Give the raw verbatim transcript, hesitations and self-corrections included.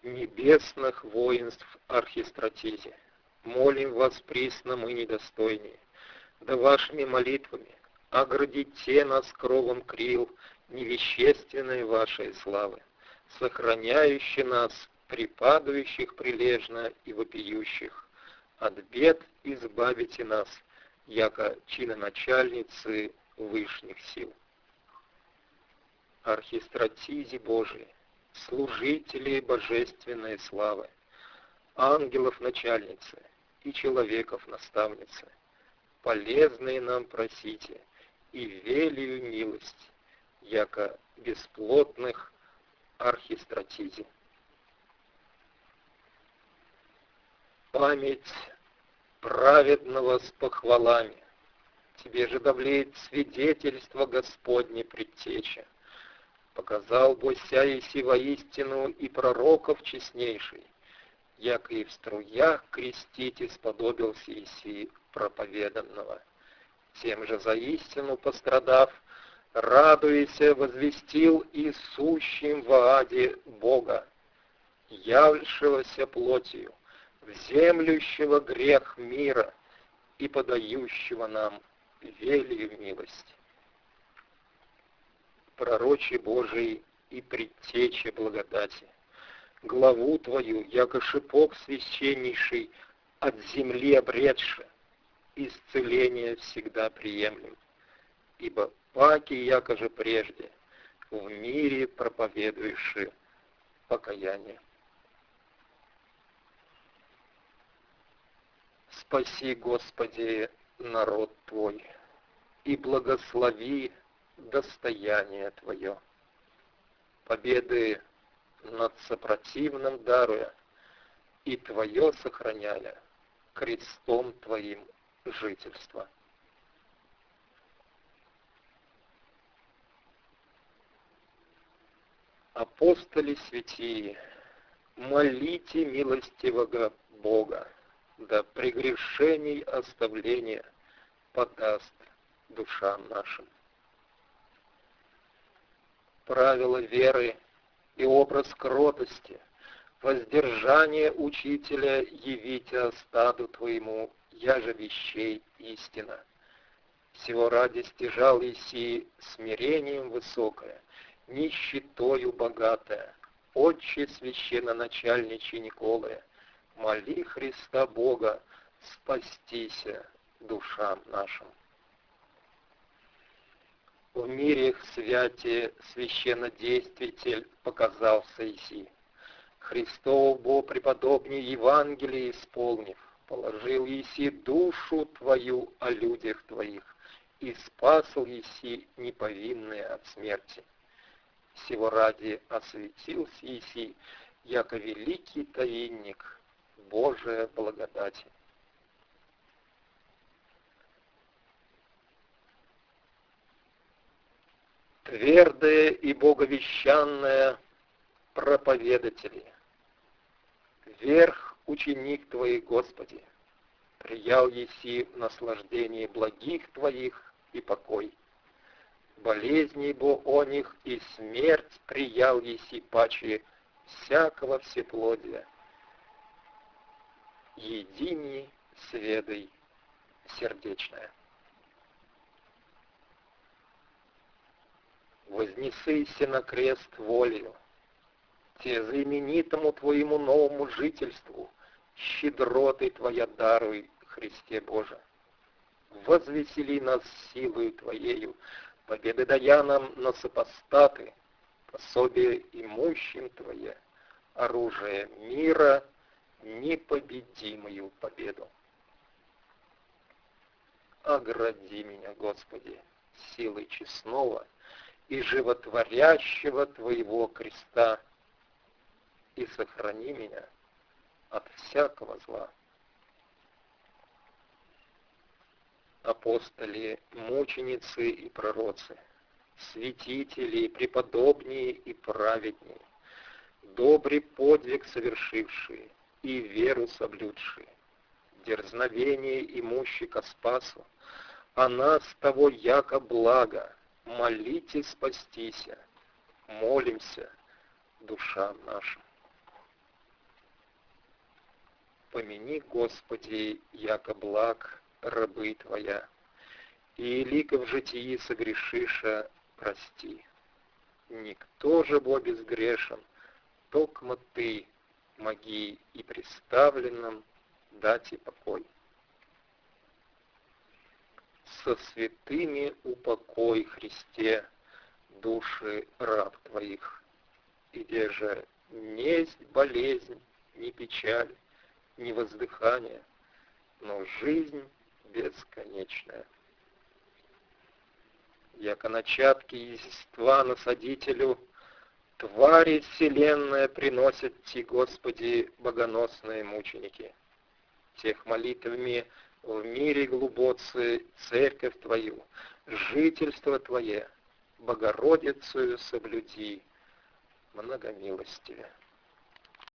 небесных воинств архистратизе, молим вас присно мы недостойнее, да вашими молитвами оградите нас кровом крил невещественной вашей славы, сохраняющей нас, припадающих прилежно и вопиющих, от бед избавите нас, яко чиноначальницы вышних сил. Архистратизи Божии, служители божественной славы, ангелов начальницы и человеков наставницы, полезные нам просите и велию милость, яко бесплотных архистратизи. Память праведного с похвалами, тебе же давлеет свидетельство Господне предтеча. Показал Бося еси воистину и пророков честнейший, яко и в струях крестите сподобился еси проповеданного. Тем же за истину пострадав, радуяся, возвестил и сущим в Ааде Бога, явившегося плотью, вземлющего грех мира и подающего нам велию милость. Пророче Божий и предтече благодати, главу Твою, яко шипок священнейший, от земли обретши, исцеление всегда приемлем, ибо паки, яко же прежде, в мире проповедующи покаяние. Спаси, Господи, народ Твой, и благослови достояние Твое. Победы над сопротивным даруя, и Твое сохраняя крестом Твоим жительство. Апостоли святие, молите милостивого Бога, да прегрешений оставления подаст душам нашим. Правила веры и образ кротости, воздержание учителя явите стаду Твоему, яже вещей истина. Всего ради стяжал еси смирением высокое, нищетою богатая, отче священноначальниче Николая, моли Христа Бога, спастися душам нашим. В мире их святе священнодействитель показался еси. Христов Бог преподобней Евангелие исполнив, положил еси душу Твою о людях Твоих и спасал еси неповинные от смерти. Сего ради осветился еси, яко великий таинник Божия благодати. Твердые и боговещанные проповедатели, верх ученик Твоих, Господи, приял еси в наслаждении благих Твоих и покой. Болезней бо о них и смерть приял еси паче всякого всеплодия. Едини сведой сердечная. Вознесыся на крест волею, те за именитому Твоему новому жительству щедроты Твоя даруй, Христе Боже. Возвесели нас силою Твоею, победы дая нам на сопостаты, пособие имущим Твое, оружие мира, непобедимую победу. Огради меня, Господи, силой честного и животворящего Твоего креста, и сохрани меня от всякого зла. Апостоли, мученицы и пророцы, святители, преподобнее и праведнее, добрый подвиг совершившие и веру соблюдшие, дерзновение имущи ко спасу, а нас того яко благо, молите спастися, молимся душам нашим. Помяни, Господи, яко благ рабы Твоя, и лика в житии согрешиша, прости. Никто же бо безгрешен, токмо Ты, моги и представленным дати покой. Со святыми упокой, Христе, души раб Твоих, где же несть болезнь, ни печаль, ни воздыхание, но жизнь бесконечная. Яко начатки естества насадителю, твари вселенная приносят Ти, Господи, богоносные мученики. Тех молитвами в мире глубоцы церковь Твою, жительство Твое, Богородицею соблюди, многомилостиве.